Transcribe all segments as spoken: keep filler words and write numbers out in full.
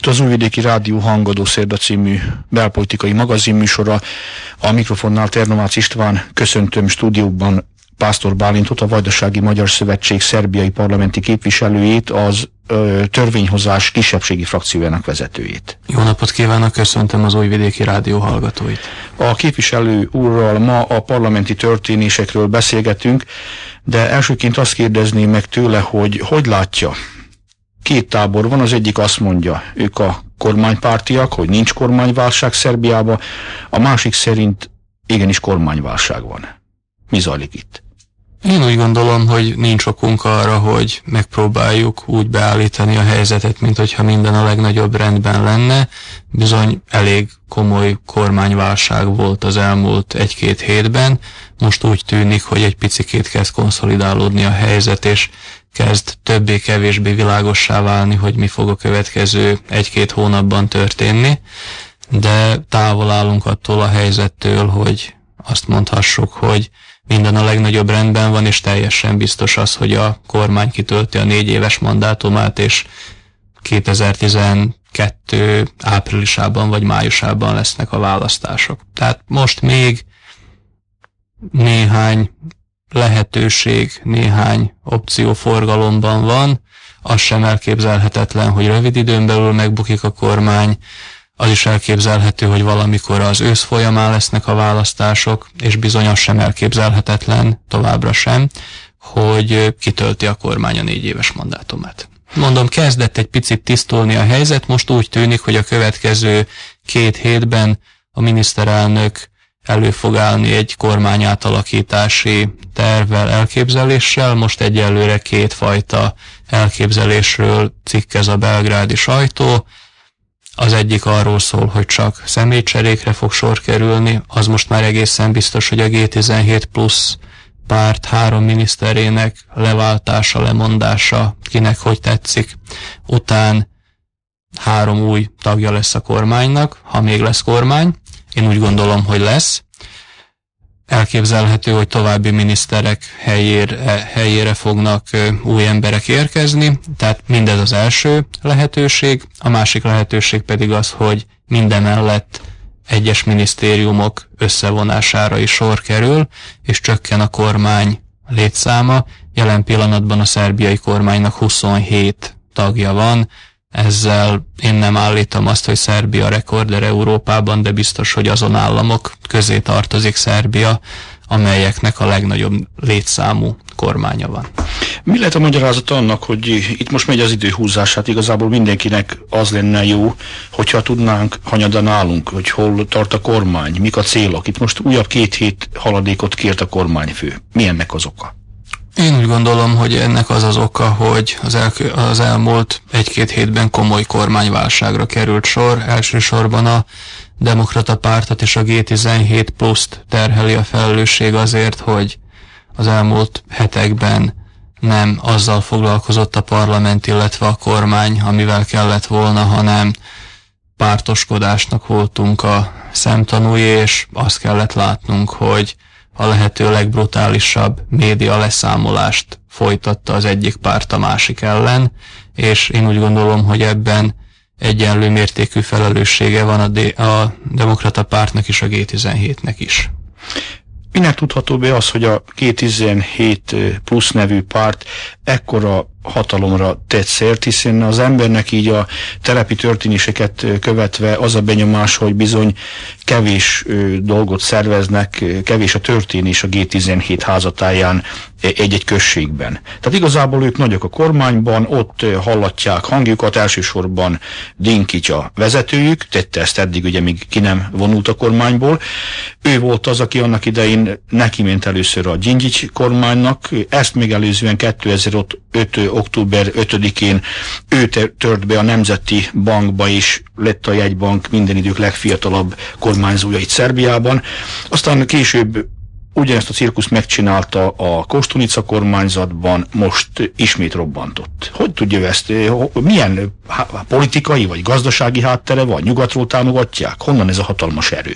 Itt az Újvidéki Rádió Hangadó Szerda című belpolitikai magazinműsora. A mikrofonnál Ternomácz István, köszöntöm stúdióban Pásztor Bálintot, a Vajdasági Magyar Szövetség szerbiai parlamenti képviselőjét, az ö, törvényhozás kisebbségi frakciójának vezetőjét. Jó napot kívánok, köszöntöm az Újvidéki Rádió hallgatóit. A képviselő úrral ma a parlamenti történésekről beszélgetünk, de elsőként azt kérdezném meg tőle, hogy hogy látja? Két tábor van, az egyik azt mondja, ők a kormánypártiak, hogy nincs kormányválság Szerbiában, a másik szerint igenis kormányválság van. Mi zajlik itt? Én úgy gondolom, hogy nincs okunk arra, hogy megpróbáljuk úgy beállítani a helyzetet, mint hogyha minden a legnagyobb rendben lenne. Bizony elég komoly kormányválság volt az elmúlt egy-két hétben. Most úgy tűnik, hogy egy picikét kezd konszolidálódni a helyzet, és kezd többé-kevésbé világossá válni, hogy mi fog a következő egy-két hónapban történni. De távol állunk attól a helyzettől, hogy azt mondhassuk, hogy minden a legnagyobb rendben van, és teljesen biztos az, hogy a kormány kitölti a négy éves mandátumát, és kétezer-tizenkettő áprilisában vagy májusában lesznek a választások. Tehát most még néhány lehetőség, néhány opció forgalomban van, az sem elképzelhetetlen, hogy rövid időn belül megbukik a kormány, az is elképzelhető, hogy valamikor az ősz folyamán lesznek a választások, és bizony az sem elképzelhetetlen, továbbra sem, hogy kitölti a kormány a négy éves mandátumát. Mondom, kezdett egy picit tisztulni a helyzet, most úgy tűnik, hogy a következő két hétben a miniszterelnök elő fog állni egy kormányátalakítási tervvel, elképzeléssel. Most egyelőre kétfajta elképzelésről cikkez a belgrádi sajtó. Az egyik arról szól, hogy csak személycserékre fog sor kerülni, az most már egészen biztos, hogy a gé tizenhét plusz párt három miniszterének leváltása, lemondása, kinek hogy tetszik. Után három új tagja lesz a kormánynak, ha még lesz kormány. Én úgy gondolom, hogy lesz. Elképzelhető, hogy további miniszterek helyére, helyére fognak új emberek érkezni, tehát mindez az első lehetőség, a másik lehetőség pedig az, hogy mindemellett egyes minisztériumok összevonására is sor kerül, és csökken a kormány létszáma. Jelen pillanatban a szerbiai kormánynak huszonhét tagja van, ezzel én nem állítom azt, hogy Szerbia rekorder Európában, de biztos, hogy azon államok közé tartozik Szerbia, amelyeknek a legnagyobb létszámú kormánya van. Mi lehet a magyarázat annak, hogy itt most megy az időhúzás, igazából mindenkinek az lenne jó, hogyha tudnánk hanyadan állunk, hogy hol tart a kormány, mik a célok. Itt most újabb két hét haladékot kért a kormányfő. Mi ennek az oka? Én úgy gondolom, hogy ennek az az oka, hogy az, el, az elmúlt egy-két hétben komoly kormányválságra került sor. Elsősorban a Demokrata Pártot és a gé tizenhét pluszt terheli a felelősség azért, hogy az elmúlt hetekben nem azzal foglalkozott a parlament, illetve a kormány, amivel kellett volna, hanem pártoskodásnak voltunk a szemtanúi, és azt kellett látnunk, hogy a lehető legbrutálisabb média leszámolást folytatta az egyik párt a másik ellen, és én úgy gondolom, hogy ebben egyenlő mértékű felelőssége van a, de- a Demokrata Pártnak és a gé tizenhétnek is. Minek tudható be az, hogy a gé tizenhét plusz nevű párt ekkora hatalomra tett szert, hiszen az embernek így a telepi történéseket követve az a benyomás, hogy bizony kevés dolgot szerveznek, kevés a történés a gé tizenhét házatáján egy-egy községben. Tehát igazából ők nagyok a kormányban, ott hallatják hangjukat, elsősorban Dinkics a vezetőjük, tette ezt eddig, ugye még ki nem vonult a kormányból. Ő volt az, aki annak idején neki ment először a Gyingyics kormánynak, ezt megelőzően kétezer-öt október ötödikén ő tört be a Nemzeti Bankba, és lett a jegybank minden idők legfiatalabb kormányzója itt Szerbiában. Aztán később ugyanezt a cirkuszt megcsinálta a Kostunica kormányzatban, most ismét robbantott. Hogy tudja ezt? Milyen politikai vagy gazdasági háttere van? Nyugatról támogatják? Honnan ez a hatalmas erő?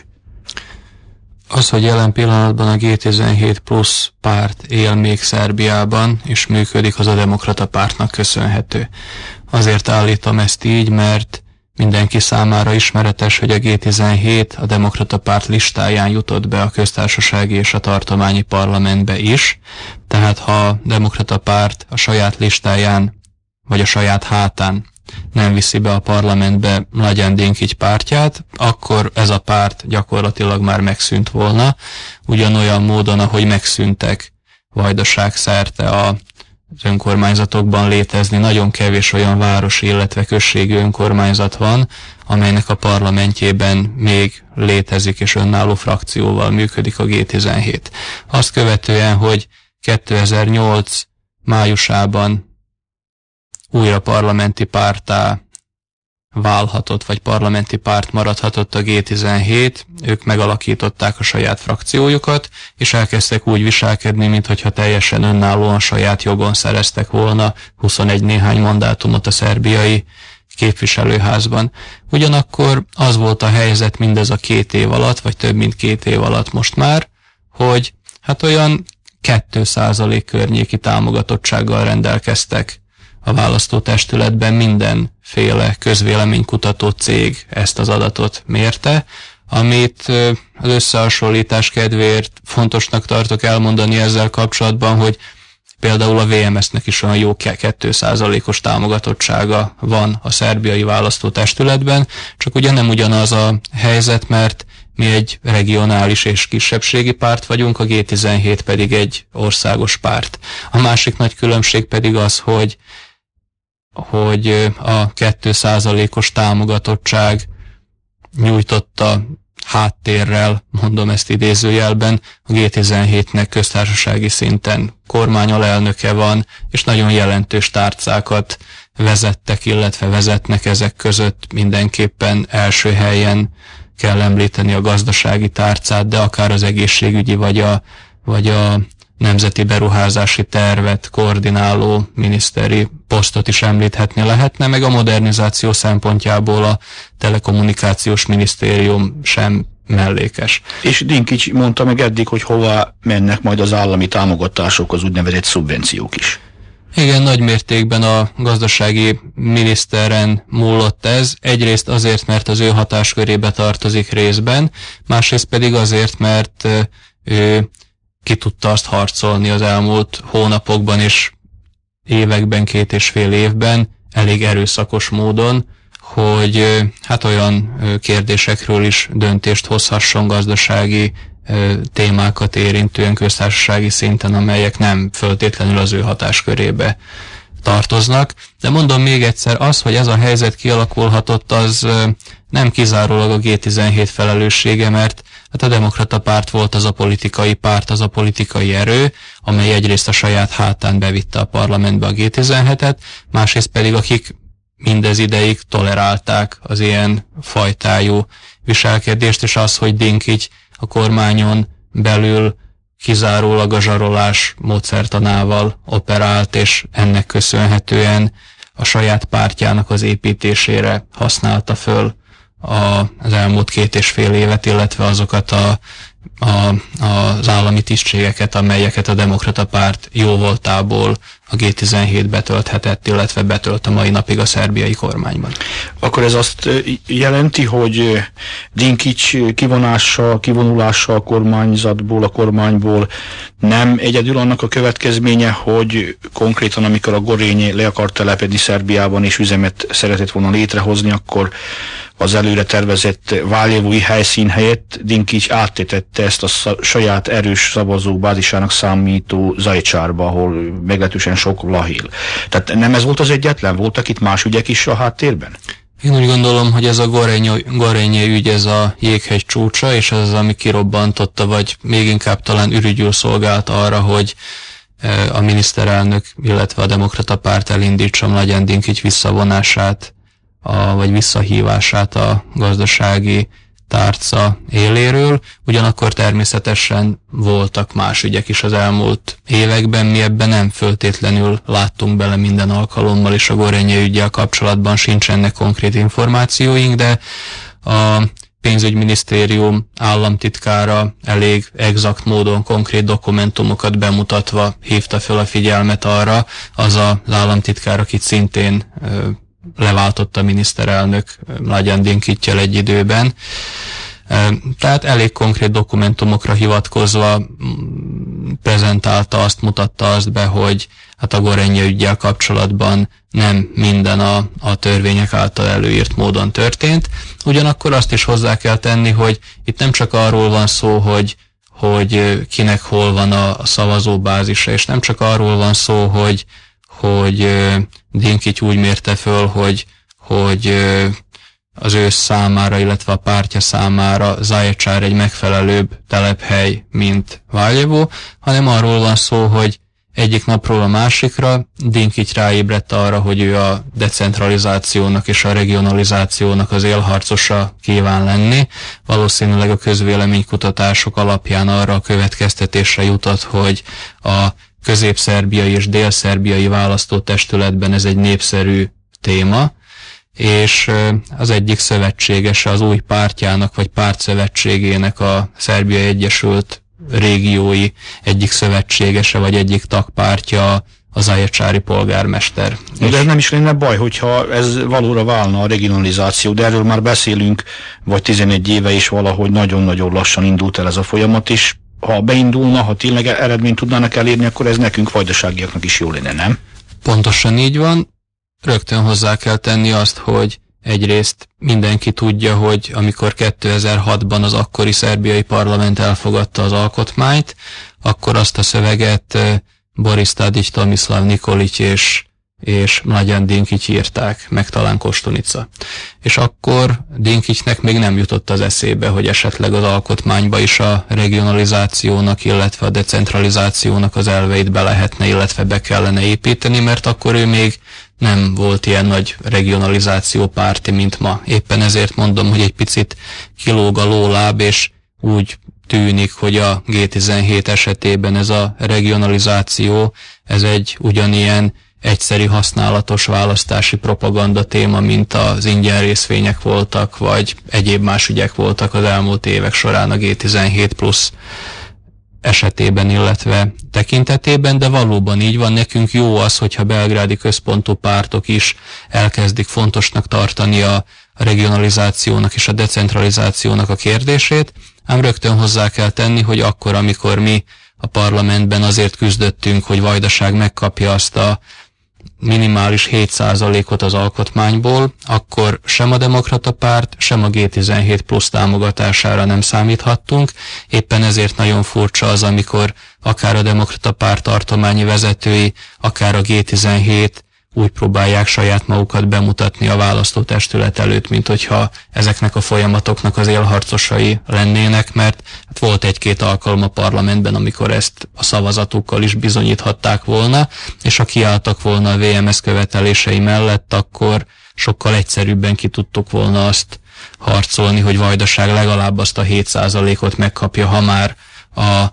Az, hogy jelen pillanatban a gé tizenhét plusz párt él még Szerbiában, és működik, az a Demokrata Pártnak köszönhető. Azért állítom ezt így, mert mindenki számára ismeretes, hogy a gé tizenhét a Demokrata Párt listáján jutott be a köztársasági és a tartományi parlamentbe is, tehát ha a Demokrata Párt a saját listáján vagy a saját hátán nem viszi be a parlamentbe Mladen Dinkigy pártját, akkor ez a párt gyakorlatilag már megszűnt volna, ugyanolyan módon, ahogy megszűntek Vajdaság szerte a az önkormányzatokban létezni. Nagyon kevés olyan városi, illetve községi önkormányzat van, amelynek a parlamentjében még létezik és önálló frakcióval működik a gé tizenhét. Azt követően, hogy kétezer-nyolc májusában újra parlamenti párttá válhatott, vagy parlamenti párt maradhatott a gé tizenhét, ők megalakították a saját frakciójukat, és elkezdtek úgy viselkedni, mintha teljesen önállóan saját jogon szereztek volna huszonegy néhány mandátumot a szerbiai képviselőházban. Ugyanakkor az volt a helyzet mindez a két év alatt, vagy több mint két év alatt most már, hogy hát olyan két százalék környéki támogatottsággal rendelkeztek a választótestületben, mindenféle közvéleménykutató cég ezt az adatot mérte, amit az összehasonlítás kedvéért fontosnak tartok elmondani ezzel kapcsolatban, hogy például a vé em es-nek is olyan jó két százalékos támogatottsága van a szerbiai választótestületben, csak ugye nem ugyanaz a helyzet, mert mi egy regionális és kisebbségi párt vagyunk, a gé tizenhét pedig egy országos párt. A másik nagy különbség pedig az, hogy hogy a két százalékos támogatottság nyújtotta háttérrel, mondom ezt idézőjelben, a gé tizenhétnek köztársasági szinten kormányalelnöke van, és nagyon jelentős tárcákat vezettek, illetve vezetnek ezek között. Mindenképpen első helyen kell említeni a gazdasági tárcát, de akár az egészségügyi vagy a, vagy a nemzeti beruházási tervet koordináló miniszteri posztot is említhetni lehetne, meg a modernizáció szempontjából a telekommunikációs minisztérium sem mellékes. És Dinkigy mondta meg eddig, hogy hova mennek majd az állami támogatások, az úgynevezett szubvenciók is. Igen, nagy mértékben a gazdasági miniszteren múlott ez, egyrészt azért, mert az ő hatáskörébe tartozik részben, másrészt pedig azért, mert ő ki tudta azt harcolni az elmúlt hónapokban és években, két és fél évben, elég erőszakos módon, hogy hát olyan kérdésekről is döntést hozhasson gazdasági témákat érintően köztársasági szinten, amelyek nem föltétlenül az ő hatáskörébe tartoznak. De mondom még egyszer, az, hogy ez a helyzet kialakulhatott, az nem kizárólag a gé tizenhét felelőssége, mert hát a Demokrata Párt volt az a politikai párt, az a politikai erő, amely egyrészt a saját hátán bevitte a parlamentbe a gé tizenhetet, másrészt pedig akik mindez ideig tolerálták az ilyen fajtájú viselkedést, és az, hogy Dinkigy a kormányon belül kizárólag a zsarolás módszertanával operált, és ennek köszönhetően a saját pártjának az építésére használta föl a, az elmúlt két és fél évet, illetve azokat a, a, az állami tisztségeket, amelyeket a Demokrata Párt jóvoltából a gé tizenhét betölthetett, illetve betölt a mai napig a szerbiai kormányban. Akkor ez azt jelenti, hogy Dinkigy kivonása, kivonulása a kormányzatból, a kormányból nem egyedül annak a következménye, hogy konkrétan amikor a Gorényi le akar telepedni Szerbiában és üzemet szeretett volna létrehozni, akkor az előre tervezett Valjevui helyszín helyett Dinkigy áttétette ezt a saját erős szavazó bázisának számító Zajcsárba, ahol meglehetősen sok vlahil. Tehát nem ez volt az egyetlen? Voltak itt más ügyek is a háttérben? Én úgy gondolom, hogy ez a Gorényi ügy, ez a jéghegy csúcsa, és ez az, ami kirobbantotta, vagy még inkább talán ürügyül szolgált arra, hogy a miniszterelnök, illetve a Demokrata Párt elindítsa Mladen Dinkigy visszavonását, a, vagy visszahívását a gazdasági tárca éléről. Ugyanakkor természetesen voltak más ügyek is az elmúlt években, mi ebben nem föltétlenül láttunk bele minden alkalommal, és a Gorényi üggyel kapcsolatban sincsenek konkrét információink, de a pénzügyminisztérium államtitkára elég exakt módon konkrét dokumentumokat bemutatva hívta fel a figyelmet arra, az az államtitkár, akit szintén leváltott a miniszterelnök Mladen Dinkićel egy időben. Tehát elég konkrét dokumentumokra hivatkozva prezentálta azt, mutatta azt be, hogy hát a Gorenje üggyel kapcsolatban nem minden a, a törvények által előírt módon történt. Ugyanakkor azt is hozzá kell tenni, hogy itt nem csak arról van szó, hogy, hogy kinek hol van a szavazóbázisa, és nem csak arról van szó, hogy, hogy Dinkić úgy mérte föl, hogy, hogy az ő számára, illetve a pártja számára Zaječár egy megfelelőbb telephely, mint Valjevo, hanem arról van szó, hogy egyik napról a másikra Dinkić ráébredt arra, hogy ő a decentralizációnak és a regionalizációnak az élharcosa kíván lenni. Valószínűleg a közvéleménykutatások alapján arra a következtetésre jutott, hogy a közép-szerbiai és dél-szerbiai választótestületben ez egy népszerű téma, és az egyik szövetségese az új pártjának, vagy pártszövetségének, a Szerbiai Egyesült Régiói egyik szövetségese, vagy egyik tagpártya a zaječári polgármester. De ez nem is lenne baj, hogyha ez valóra válna a regionalizáció, de erről már beszélünk, vagy tizenegy éve is valahogy nagyon-nagyon lassan indult el ez a folyamat, és ha beindulna, ha tényleg eredményt tudnának elérni, akkor ez nekünk vajdaságiaknak is jó lenne, nem? Pontosan így van. Rögtön hozzá kell tenni azt, hogy egyrészt mindenki tudja, hogy amikor kétezer-hatban az akkori szerbiai parlament elfogadta az alkotmányt, akkor azt a szöveget Boris Tadić, Tomislav Nikolić és, és Mladen Dinkić írták, meg talán Koštunica. És akkor Dinkićnek még nem jutott az eszébe, hogy esetleg az alkotmányba is a regionalizációnak, illetve a decentralizációnak az elveit be lehetne, illetve be kellene építeni, mert akkor ő még nem volt ilyen nagy regionalizáció párti, mint ma. Éppen ezért mondom, hogy egy picit kilóg a lóláb, és úgy tűnik, hogy a gé tizenhét esetében ez a regionalizáció, ez egy ugyanilyen egyszeri használatos választási propaganda téma, mint az ingyen részvények voltak, vagy egyéb más ügyek voltak az elmúlt évek során a gé tizenhét plusz esetében, illetve tekintetében, de valóban így van. Nekünk jó az, hogyha belgrádi központú pártok is elkezdik fontosnak tartani a regionalizációnak és a decentralizációnak a kérdését, ám rögtön hozzá kell tenni, hogy akkor, amikor mi a parlamentben azért küzdöttünk, hogy Vajdaság megkapja azt a minimális hét százalékot az alkotmányból, akkor sem a Demokrata Párt, sem a gé tizenhét plusz támogatására nem számíthattunk. Éppen ezért nagyon furcsa az, amikor akár a Demokrata Párt tartományi vezetői, akár a gé tizenhét úgy próbálják saját magukat bemutatni a választótestület előtt, mint hogyha ezeknek a folyamatoknak az élharcosai lennének, mert hát volt egy-két alkalom a parlamentben, amikor ezt a szavazatukkal is bizonyíthatták volna, és ha kiálltak volna a vé em es követelései mellett, akkor sokkal egyszerűbben ki tudtuk volna azt harcolni, hogy Vajdaság legalább azt a hét százalékot megkapja, ha már a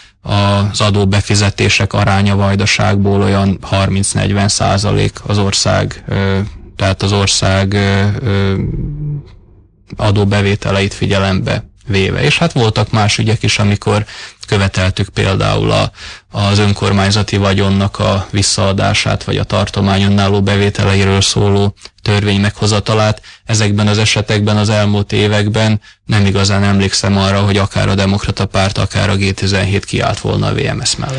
az adóbefizetések aránya Vajdaságból olyan harminc-negyven százalék az ország, tehát az ország adóbevételeit figyelembe véve. És hát voltak más ügyek is, amikor követeltük például a, az önkormányzati vagyonnak a visszaadását, vagy a tartományon álló bevételeiről szóló törvény meghozatalát. Ezekben az esetekben az elmúlt években nem igazán emlékszem arra, hogy akár a Demokrata Párt, akár a gé tizenhét kiállt volna a vé em es mellett.